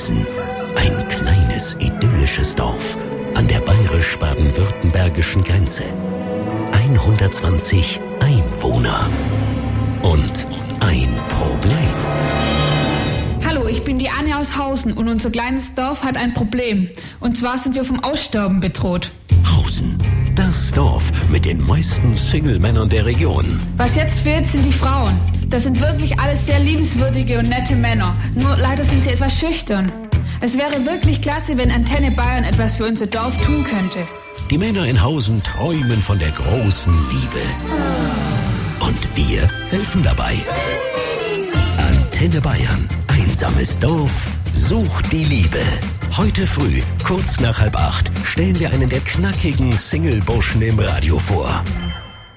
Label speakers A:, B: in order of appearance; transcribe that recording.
A: Hausen. Ein kleines, idyllisches Dorf an der bayerisch-baden-württembergischen Grenze. 120 Einwohner und ein Problem.
B: Hallo, ich bin die Anne aus Hausen und unser kleines Dorf hat ein Problem. Und zwar sind wir vom Aussterben bedroht.
A: Hausen, das Dorf mit den meisten Single-Männern der Region.
B: Was jetzt fehlt, sind die Frauen. Das sind wirklich alles sehr liebenswürdige und nette Männer. Nur leider sind sie etwas schüchtern. Es wäre wirklich klasse, wenn Antenne Bayern etwas für unser Dorf tun könnte.
A: Die Männer in Hausen träumen von der großen Liebe. Und wir helfen dabei. Antenne Bayern. Einsames Dorf sucht die Liebe. Heute früh, kurz nach 7:30, stellen wir einen der knackigen Single-Burschen im Radio vor.